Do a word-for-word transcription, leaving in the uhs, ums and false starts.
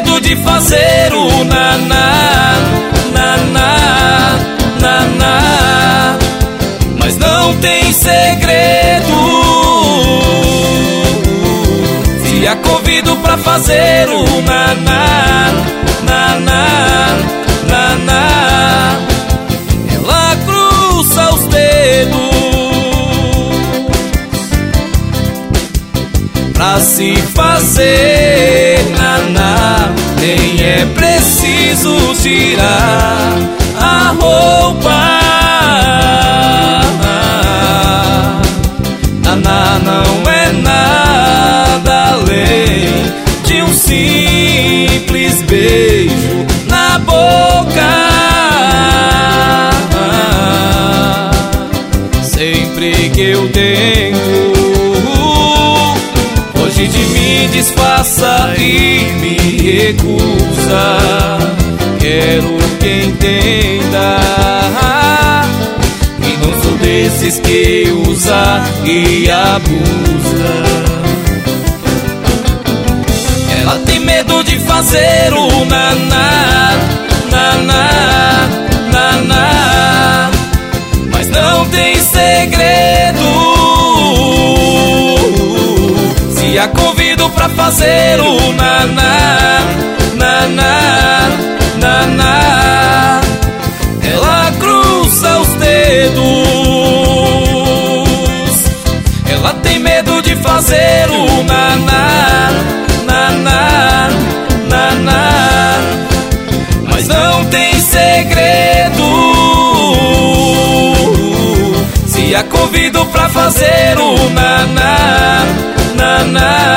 medo de fazer o naná, naná, naná, mas não tem segredo. Se a convido pra fazer o naná, naná, naná, ela cruza os dedos pra se fazer naná. Nem é preciso tirar a roupa. Naná não é nada além de um simples beijo na boca. Sempre que eu tento fugir de mim, disfarça e me recusa. Quero que entenda que não sou desses que usa e abusa. Ela tem medo de fazer o naná, naná, naná, mas não tem segredo. Se a convido pra fazer o naná, naná, naná, ela cruza os dedos. Ela tem medo de fazer o naná, naná, naná, mas não tem segredo. Se a convido pra fazer o naná, naná,